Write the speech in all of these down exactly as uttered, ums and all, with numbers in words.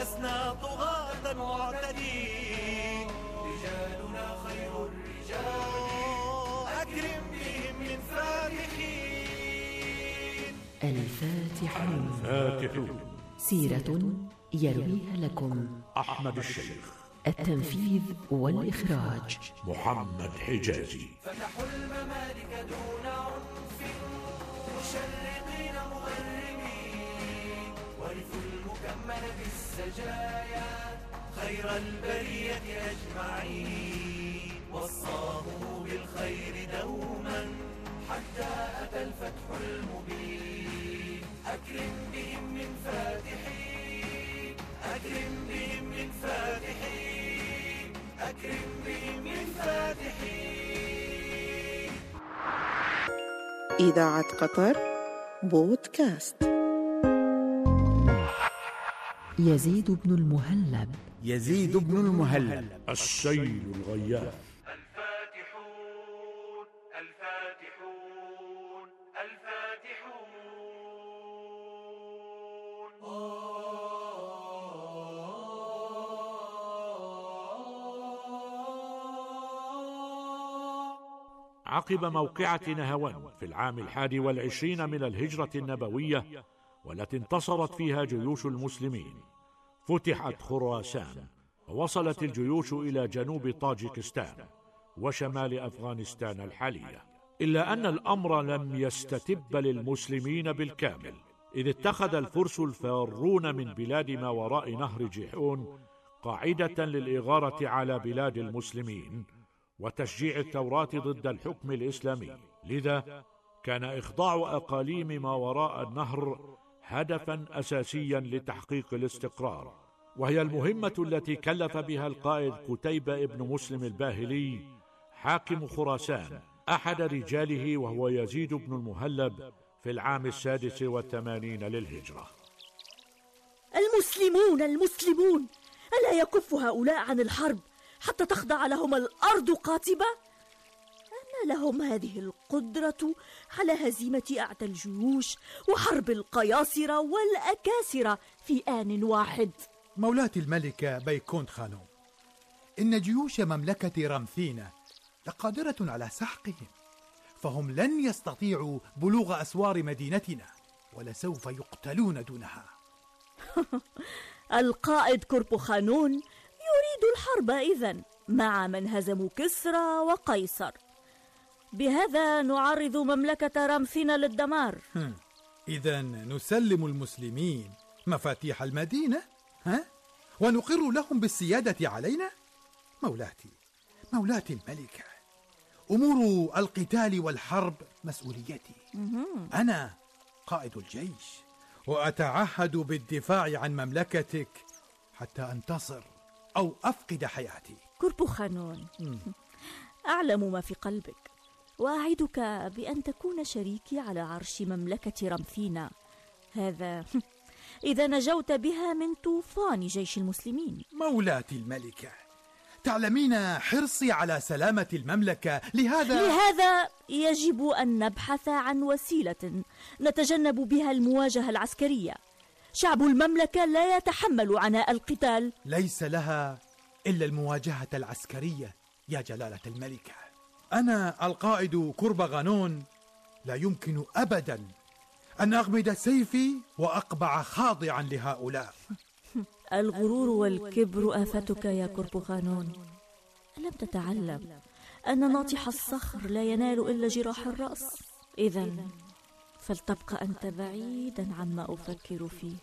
لسنا طغاة معتدين، رجالنا خير الرجال أكرم بهم من فاتحين. الفاتحون. الفاتحون سيرة يرويها لكم أحمد الشيخ. التنفيذ والإخراج محمد حجازي. فتحوا الممالك دون عنف، مشرقين مغربين، ورثوا المكمل بالسجايا خير البرية أجمعين، وصاهم بالخير دوما حتى أتى الفتح المبين. أكرم بهم من فاتحين، أكرم بهم من فاتحين، أكرم بهم من فاتحين. إذاعة قطر بودكاست. يزيد بن المهلب. يزيد بن المهلب. السيل الغياث. الفاتحون الفاتحون الفاتحون. عقب موقعة نهاوند في العام الحادي والعشرين من الهجرة النبوية، والتي انتصرت فيها جيوش المسلمين، فتحت خراسان، ووصلت الجيوش إلى جنوب طاجكستان وشمال أفغانستان الحالية. إلا أن الأمر لم يستتب للمسلمين بالكامل، إذ اتخذ الفرس الفارون من بلاد ما وراء نهر جيحون قاعدة للإغارة على بلاد المسلمين وتشجيع الثورات ضد الحكم الإسلامي. لذا كان إخضاع أقاليم ما وراء النهر هدفا أساسيا لتحقيق الاستقرار، وهي المهمة التي كلف بها القائد قتيبة بن مسلم الباهلي حاكم خراسان أحد رجاله، وهو يزيد بن المهلب، في العام السادس والثمانين للهجرة. المسلمون المسلمون ألا يكف هؤلاء عن الحرب حتى تخضع لهم الأرض قاطبة؟ أما لهم هذه القدرة على هزيمة أعتى الجيوش وحرب القياصرة والأكاسرة في آن واحد؟ مولاتي الملكة بيكونت خانوم، إن جيوش مملكة رمثينة لقادرة على سحقهم، فهم لن يستطيعوا بلوغ أسوار مدينتنا، ولسوف يقتلون دونها. القائد كوربوخانون يريد الحرب إذن مع من هزموا كسرى وقيصر، بهذا نعرض مملكة رمثينة للدمار. إذن نسلم المسلمين مفاتيح المدينة، ها؟ ونقر لهم بالسيادة علينا؟ مولاتي مولاتي الملكة، أمور القتال والحرب مسؤوليتي. أنا قائد الجيش، وأتعهد بالدفاع عن مملكتك حتى أنتصر أو أفقد حياتي. كوربوخانون، أعلم ما في قلبك، وأعدك بأن تكون شريكي على عرش مملكة رمثينة، هذا إذا نجوت بها من طوفان جيش المسلمين. مولاتي الملكة، تعلمين حرصي على سلامة المملكة، لهذا لهذا يجب أن نبحث عن وسيلة نتجنب بها المواجهة العسكرية. شعب المملكة لا يتحمل عناء القتال. ليس لها إلا المواجهة العسكرية يا جلالة الملكة. أنا القائد كوربغانون لا يمكن أبدا أن أغمد سيفي وأقبع خاضعا لهؤلاء. الغرور والكبر آفتك يا كوربوخانون. ألم تتعلم أن ناطح الصخر لا ينال إلا جراح الرأس؟ إذن فلتبقى أنت بعيدا عما أفكر فيه.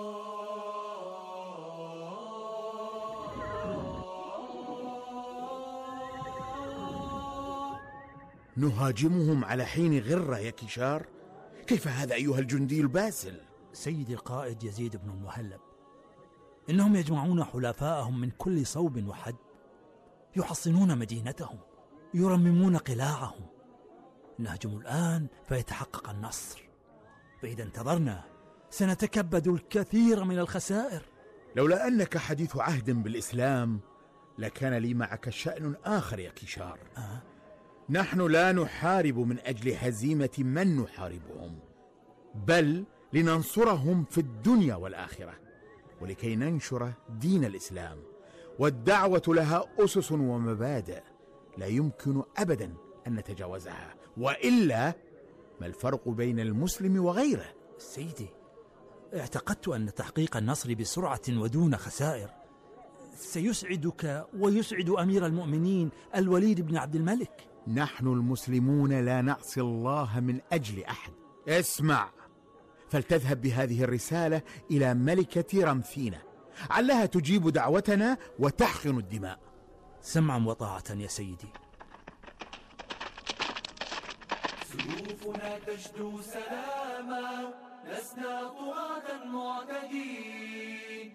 نهاجمهم على حين غرة يا كشار؟ كيف هذا أيها الجندي الباسل؟ سيدي القائد يزيد بن المهلب، إنهم يجمعون حلفاءهم من كل صوب وحد، يحصنون مدينتهم، يرممون قلاعهم. نهجم الآن فيتحقق النصر، فإذا انتظرنا سنتكبد الكثير من الخسائر. لولا أنك حديث عهد بالإسلام لكان لي معك شأن آخر يا كشار. أه؟ نحن لا نحارب من أجل هزيمة من نحاربهم، بل لننصرهم في الدنيا والآخرة. ولكي ننشر دين الإسلام، والدعوة لها أسس ومبادئ لا يمكن أبدا أن نتجاوزها، وإلا ما الفرق بين المسلم وغيره؟ سيدي، اعتقدت أن تحقيق النصر بسرعة ودون خسائر سيسعدك ويسعد أمير المؤمنين الوليد بن عبد الملك. نحن المسلمون لا نعصي الله من أجل أحد. اسمع، فلتذهب بهذه الرسالة إلى ملكة رمثينة، علها تجيب دعوتنا وتحقن الدماء. سمعا وطاعة يا سيدي. سيوفنا تشدو سلاما، لسنا طغاة معتدين.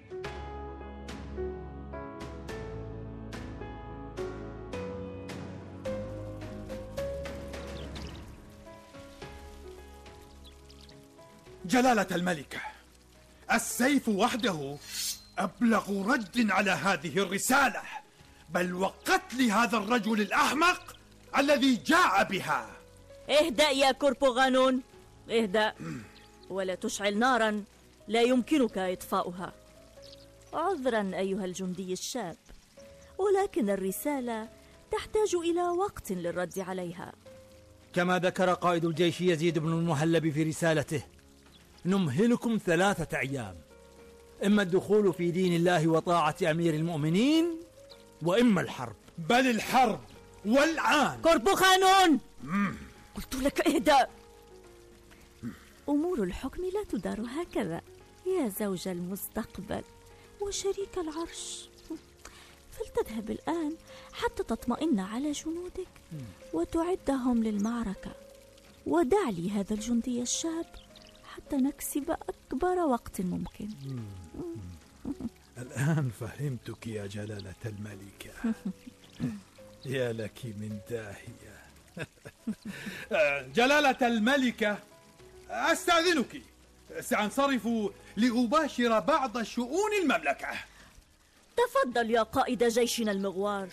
جلالة الملكة، السيف وحده أبلغ رد على هذه الرسالة، بل وقتل هذا الرجل الأحمق الذي جاء بها. اهدأ يا كوربوغانون، اهدأ ولا تشعل نارا لا يمكنك إطفاؤها. عذرا أيها الجندي الشاب، ولكن الرسالة تحتاج إلى وقت للرد عليها. كما ذكر قائد الجيش يزيد بن المهلب في رسالته: نمهلكم ثلاثة أيام، إما الدخول في دين الله وطاعة أمير المؤمنين، وإما الحرب. بل الحرب، والآن. كوربوغانون، قلت لك اهدأ. أمور الحكم لا تدار هكذا يا زوج المستقبل وشريك العرش. فلتذهب الآن حتى تطمئن على جنودك وتعدهم للمعركة، ودع لي هذا الجندي الشاب حتى نكسب أكبر وقت ممكن. الآن فهمتك يا جلالة الملكة. يا لك من داهية. جلالة الملكة، أستأذنك، سأنصرف لأباشر بعض شؤون المملكة. تفضل يا قائد جيشنا المغوار.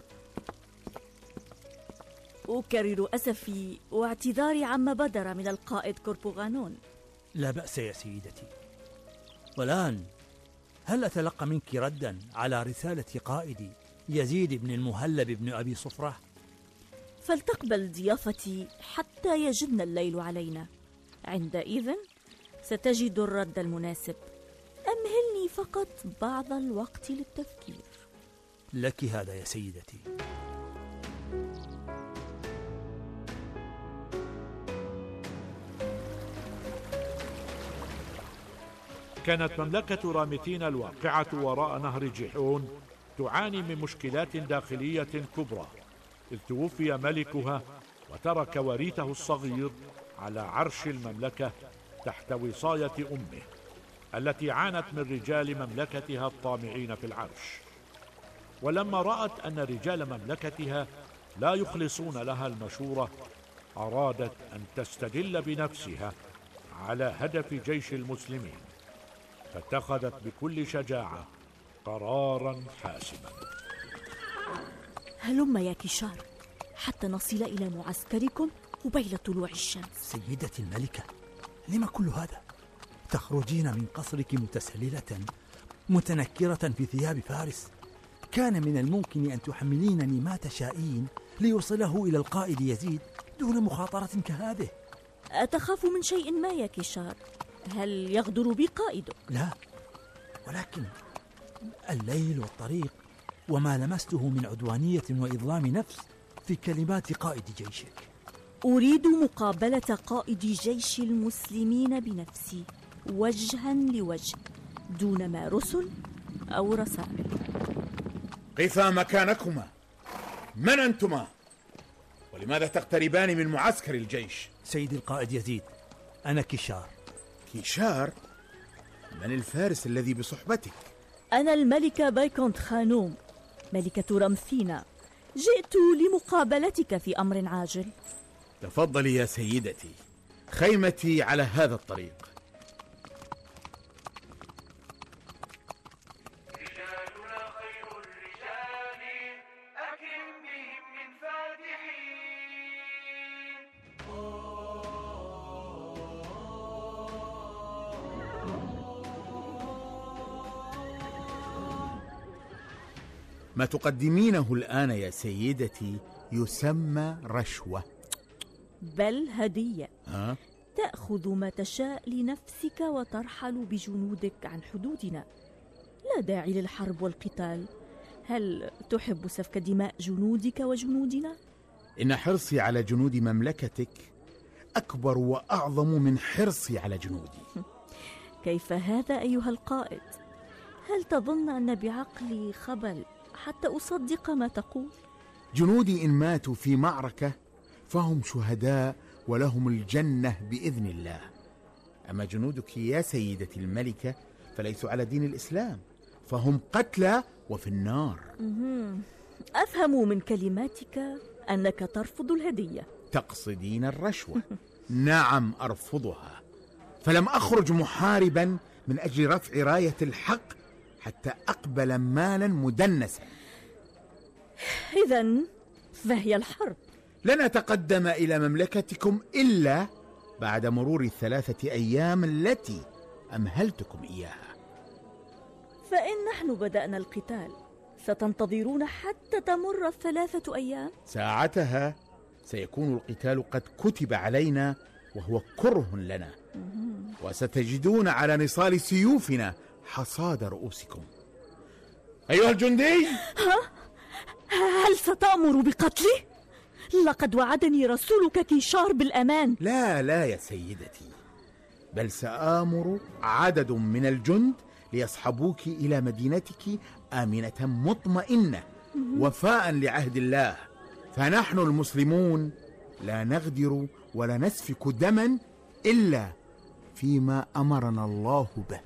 أكرر أسفي واعتذاري عما بدر من القائد كوربوغانون. لا بأس يا سيدتي. والآن هل أتلقى منك ردا على رسالة قائدي يزيد بن المهلب بن أبي صفرة؟ فلتقبل ضيافتي حتى يجن الليل علينا، عندئذ ستجد الرد المناسب. أمهلني فقط بعض الوقت للتفكير. لك هذا يا سيدتي. كانت مملكة رامثين الواقعة وراء نهر جيحون تعاني من مشكلات داخلية كبرى، إذ توفي ملكها وترك وريثه الصغير على عرش المملكة تحت وصاية أمه التي عانت من رجال مملكتها الطامعين في العرش. ولما رأت أن رجال مملكتها لا يخلصون لها المشورة، أرادت أن تستدل بنفسها على هدف جيش المسلمين، فاتخذت بكل شجاعة قرارا حاسما. هلم يا كيشار حتى نصل إلى معسكركم قبيل طلوع الشمس. سيدتي الملكة، لما كل هذا؟ تخرجين من قصرك متسللة متنكرة في ثياب فارس. كان من الممكن أن تحملينني ما تشائين ليوصله إلى القائد يزيد دون مخاطرة كهذه. أتخاف من شيء ما يا كيشار؟ هل يغدر بي قائده؟ لا، ولكن الليل والطريق وما لمسته من عدوانية وإظلام نفس في كلمات قائد جيشك. أريد مقابلة قائد جيش المسلمين بنفسي وجها لوجه، دون ما رسل أو رسائل. قفا مكانكما. من أنتما؟ ولماذا تقتربان من معسكر الجيش؟ سيدي القائد يزيد، أنا كيشار. كيشار؟ من الفارس الذي بصحبتك؟ أنا الملكة بايكونت خانوم، ملكة رمثينا. جئت لمقابلتك في أمر عاجل. تفضلي يا سيدتي، خيمتي على هذا الطريق. رجالنا خير الرجال، أكرم بهم من فاتحين. ما تقدمينه الآن يا سيدتي يسمى رشوة، بل هدية. ها؟ تأخذ ما تشاء لنفسك وترحل بجنودك عن حدودنا. لا داعي للحرب والقتال. هل تحب سفك دماء جنودك وجنودنا؟ إن حرصي على جنود مملكتك أكبر وأعظم من حرصي على جنودي. كيف هذا أيها القائد؟ هل تظن أن بعقلي خبل حتى أصدق ما تقول؟ جنودي إن ماتوا في معركة فهم شهداء ولهم الجنة بإذن الله. أما جنودك يا سيدتي الملكة فليسوا على دين الإسلام، فهم قتلى وفي النار. أفهم من كلماتك أنك ترفض الهدية. تقصدين الرشوة؟ نعم أرفضها، فلم أخرج محاربا من أجل رفع راية الحق حتى أقبل مالا مدنسا. إذن فهي الحرب. لن أتقدم إلى مملكتكم إلا بعد مرور الثلاثة أيام التي أمهلتكم إياها. فإن نحن بدأنا القتال ستنتظرون حتى تمر الثلاثة أيام؟ ساعتها سيكون القتال قد كتب علينا وهو كره لنا، وستجدون على نصال سيوفنا حصاد رؤوسكم. أيها الجندي، ها؟ هل ستأمر بقتلي؟ لقد وعدني رسولك كيشار بالأمان. لا لا يا سيدتي، بل سآمر عدد من الجند ليصحبوك إلى مدينتك آمنة مطمئنة وفاء لعهد الله، فنحن المسلمون لا نغدر ولا نسفك دما إلا فيما أمرنا الله به.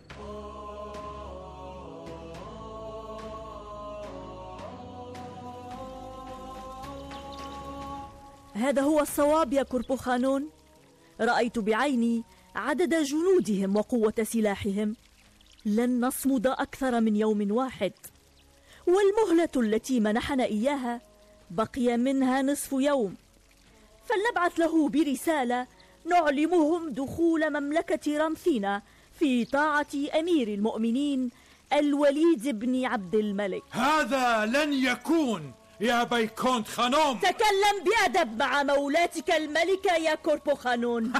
هذا هو الصواب يا كوربوخانون. رأيت بعيني عدد جنودهم وقوة سلاحهم. لن نصمد أكثر من يوم واحد، والمهلة التي منحنا إياها بقي منها نصف يوم، فلنبعث له برسالة نعلمهم دخول مملكة رمثينا في طاعة أمير المؤمنين الوليد بن عبد الملك. هذا لن يكون يا بيكونت خانوم. تكلم بأدب مع مولاتك الملكة يا كوربوخانون.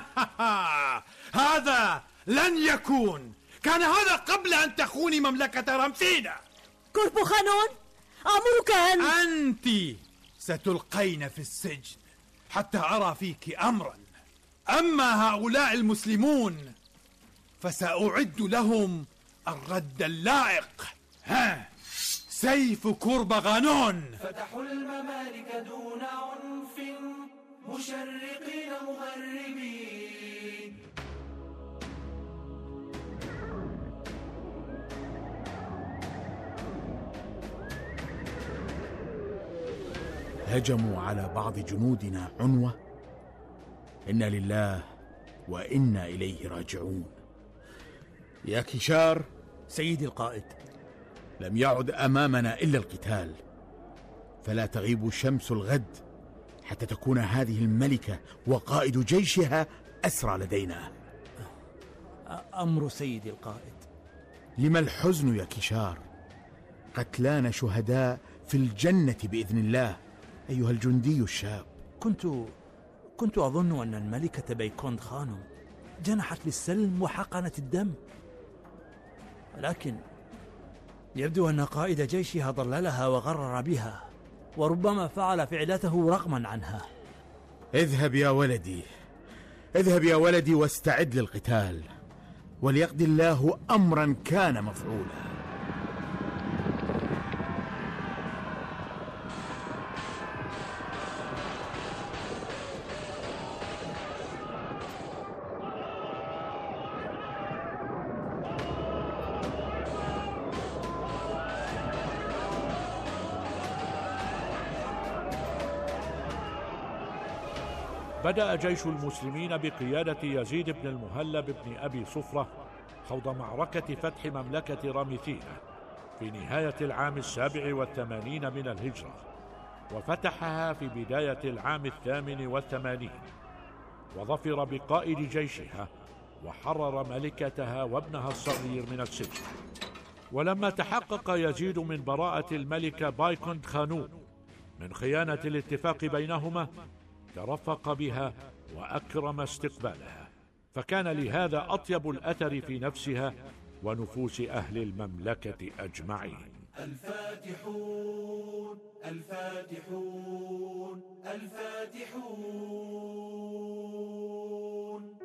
هذا لن يكون. كان هذا قبل أن تخوني مملكة رمثينا. كوربوخانون، أمرك أن أنت ستلقين في السجن حتى أرى فيك أمرا. أما هؤلاء المسلمون فسأعد لهم الرد اللائق. ها، سيف كوربغانون. فتحوا الممالك دون عنف، مشرقين مغربين. هجموا على بعض جنودنا عنوة. إنا لله وإنا إليه راجعون. يا كيشار. سيدي القائد. لم يعد أمامنا إلا القتال، فلا تغيب شمس الغد حتى تكون هذه الملكة وقائد جيشها أسرى لدينا. أمر سيدي القائد. لما الحزن يا كيشار؟ قتلانا شهداء في الجنة بإذن الله أيها الجندي الشاب. كنت كنت أظن أن الملكة بيكونت خانوم جنحت للسلم وحقنت الدم، ولكن يبدو أن قائد جيشها ضللها وغرر بها، وربما فعل فعلته رغما عنها. اذهب يا ولدي، اذهب يا ولدي واستعد للقتال، وليقضي الله أمرا كان مفعولا. بدأ جيش المسلمين بقيادة يزيد بن المهلب بن أبي صفرة خوض معركة فتح مملكة رامثينا في نهاية العام السابع والثمانين من الهجرة، وفتحها في بداية العام الثامن والثمانين، وظفر بقائد جيشها وحرر ملكتها وابنها الصغير من السجن. ولما تحقق يزيد من براءة الملكة بايكوند خانوم من خيانة الاتفاق بينهما، ترفق بها وأكرم استقبالها، فكان لهذا أطيب الأثر في نفسها ونفوس أهل المملكة أجمعين. الفاتحون الفاتحون الفاتحون.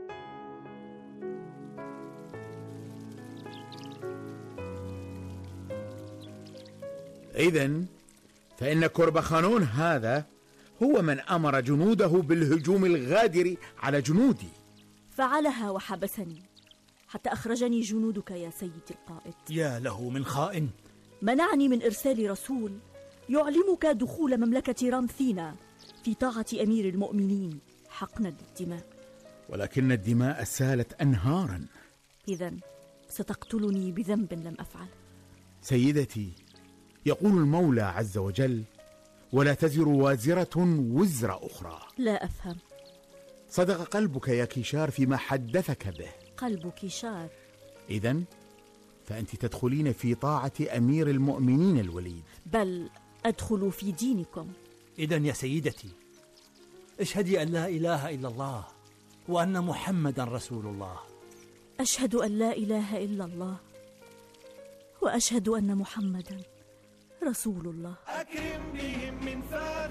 إذن فإن كوربخانون هذا هو من أمر جنوده بالهجوم الغادر على جنودي. فعلها وحبسني حتى أخرجني جنودك يا سيدي القائد. يا له من خائن. منعني من إرسال رسول يعلمك دخول مملكة رامثينا في طاعة أمير المؤمنين حقنا للدماء. ولكن الدماء سالت أنهارا. إذن ستقتلني بذنب لم أفعل. سيدتي، يقول المولى عز وجل: ولا تزر وازرة وزر أخرى. لا أفهم. صدق قلبك يا كيشار فيما حدثك به. قلب كيشار. إذن فأنت تدخلين في طاعة أمير المؤمنين الوليد. بل أدخل في دينكم. إذن يا سيدتي، اشهدي أن لا إله إلا الله وأن محمدا رسول الله. أشهد أن لا إله إلا الله وأشهد أن محمدا رسول الله. أكرم بهم من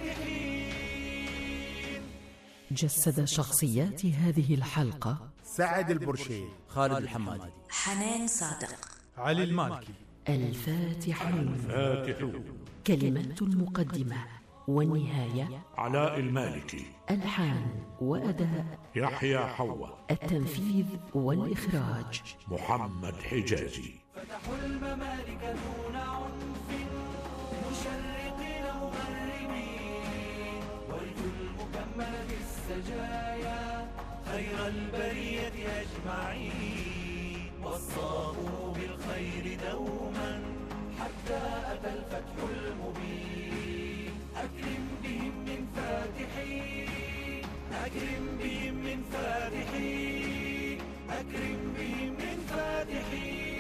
فاتحين. جسد شخصيات هذه الحلقة: سعد البرشي، خالد الحمادي، حنان صادق، علي المالكي. الفاتحون. فاتحون. كلمة المقدمة والنهاية: علاء المالكي. ألحان وأداء: يحيى حوا. التنفيذ والإخراج: محمد حجازي. فتحوا الممالك دون عنف، مشرقين مغربين، ورثوا المكمل بالسجايا خير البرية أجمعين، وصاهم بالخير دوما حتى أتى الفتح المبين. أكرم بهم من فاتحين، أكرم بهم من فاتحين، أكرم بهم من فاتحين.